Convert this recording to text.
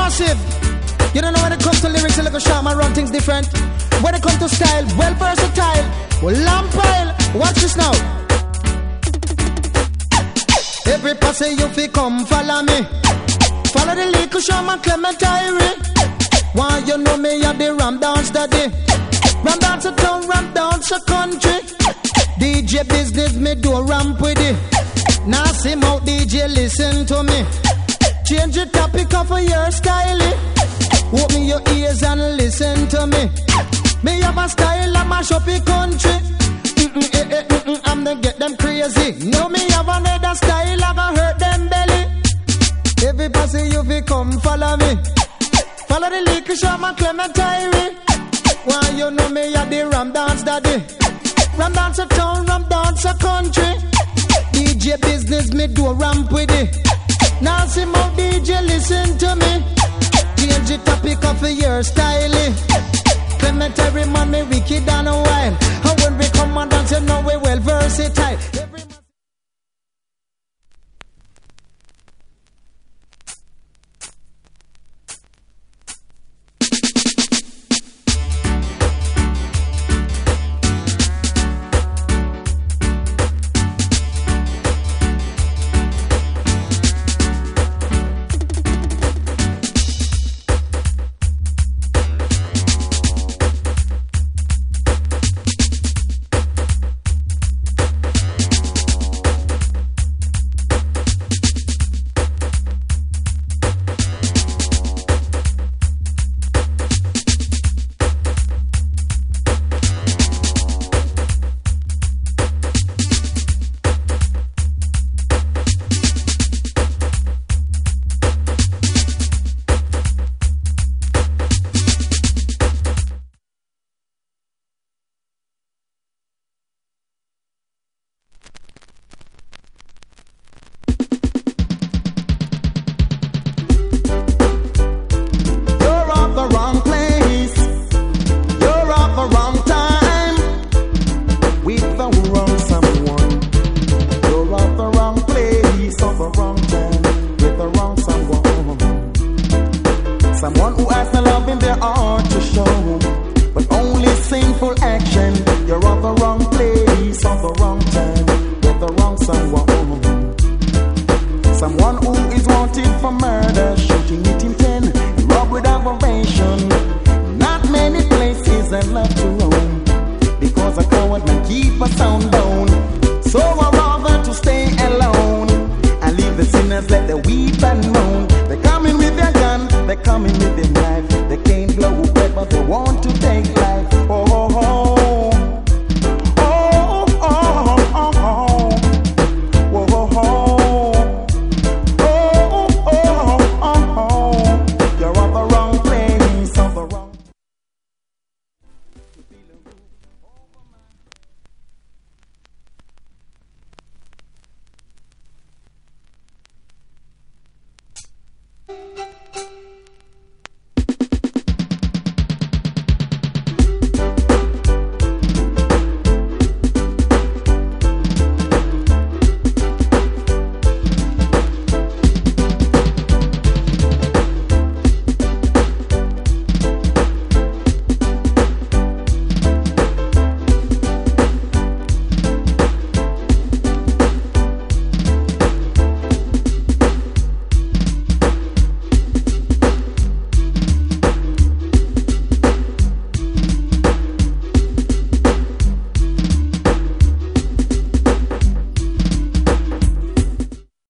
Massive. You don't know when it comes to lyrics, a little sharp, I run things different. When it comes to style, well versatile. Well, lampile. Watch this now. Every passe you fi come follow me. Follow the little shaman Clement Irie. Why you know me at the Ram Dance Daddy? Ram Dance a town, Ram Dance a country. DJ business me do ramp with it. Now see out DJ listen to me. Change the topic of your style. Open your ears and listen to me. Me have a style I mash up the country. I'm gonna get them crazy. Know me have another style I gonna hurt them belly. Every passe you fi come follow me. Follow the little shaman Clement Irie. Why you know me at the Ram Dance Daddy? Ram Dance a town, Ram Dance a country. DJ business me do ramp with it. Now see my DJ listen to me. Change the topic of your style. Clement Irie man me wicked and a while. And when we come and dance you know we well versatile. Let the weep and moan. They're coming with their gun, they're coming with their